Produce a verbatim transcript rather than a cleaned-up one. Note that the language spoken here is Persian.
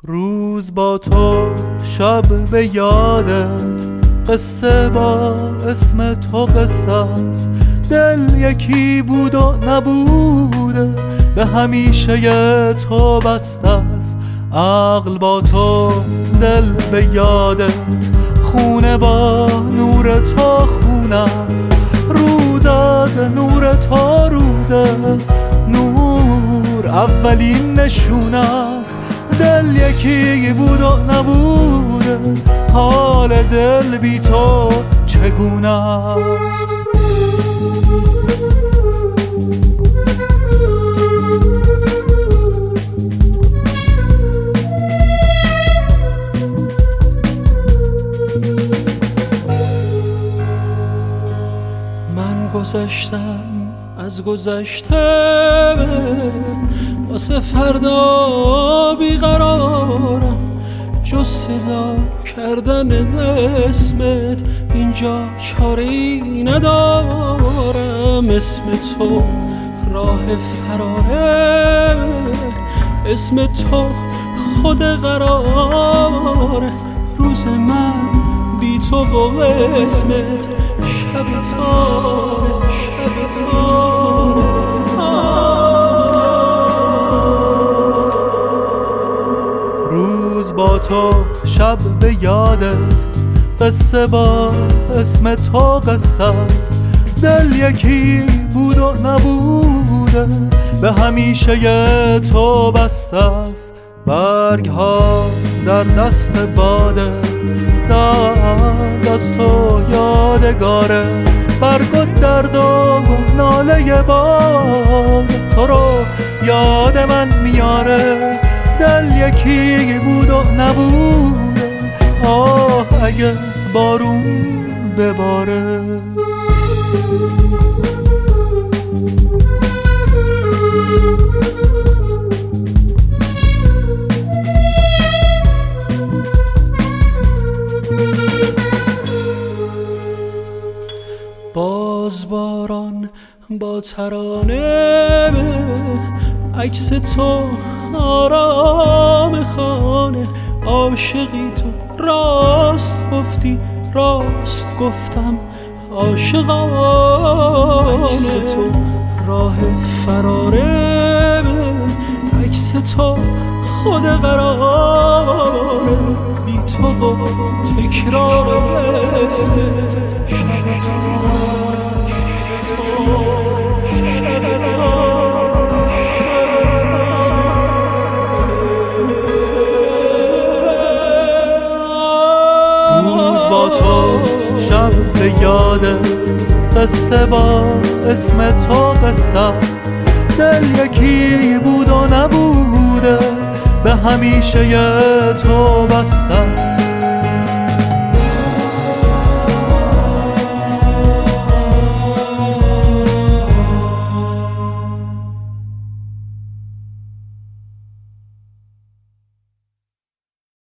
روز با تو شب به یادت، قصه با اسم تو قصه است. دل یکی بود و نبوده، به همیشه تو بسته است. عقل با تو دل به یادت، خونه با نور تو خونه است. روز از نور تو روزه، نور اولین نشونه است. دل یکی بود و نبوده، حال دل بی تو چگونه است؟ من گذشتم از گذشته، واسه فردا بیقرارم. جز صدا کردن اسمت اینجا چاره‌ای ندارم. اسم تو راه فراره، اسم تو خود قراره. روز من بی تو و اسمت شب تاره، شب تاره. روز با تو شب به یادت، قصه با اسم تو قصه است. دل یکی بود و نبوده، به همیشه تو بسته است. برگ ها در دست باده، دست تو یادگاره. برگ و درد و ناله باد تو رو یاد من میاره. دل یکی بود و نبوده، آه اگه بارون بباره. باز باران با ترانه، عکس تو آرام خانه. عاشقی تو راست گفتی، راست گفتم عاشقانه. عکس تو راه فراره، عکس تو خود قراره. بی تو و تکرار اسمت شب تاره، شب تاره. با تو شب به یادت، قصه با اسم تو قصه است. دل یکی بود و نبوده، به همیشه تو بسته است.